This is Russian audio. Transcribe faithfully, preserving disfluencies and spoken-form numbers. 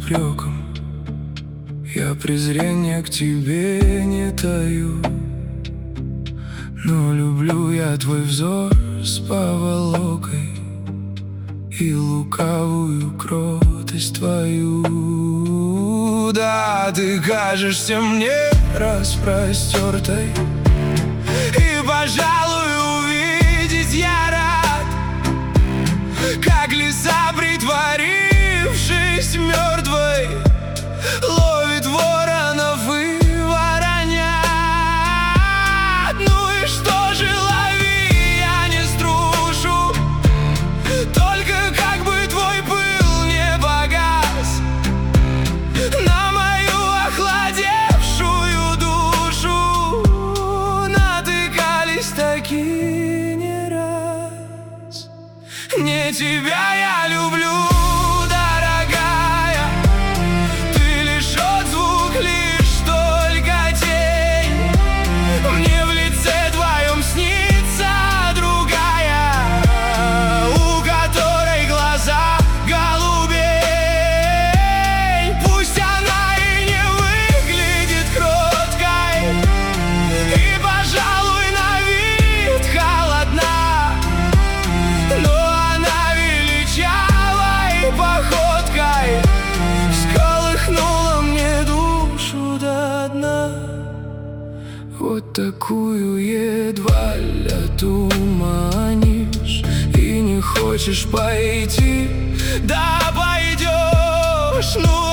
упреком. Я презрения к тебе не таю, но люблю я твой взор с поволокой и лукавую кротость твою. Да, ты кажешься мне распростертой, и, пожалуй, увидеть я рад, как лиса, притворившись мертвой, ловит воронов и воронят. Ну и что же, лови, я не струшу, только как бы твой пыл не погас на мою охладевшую душу. Натыкались такие не раз. Не тебя я люблю, вот такую едва ли отуманишь, и не хочешь пойти, да пойдешь, ну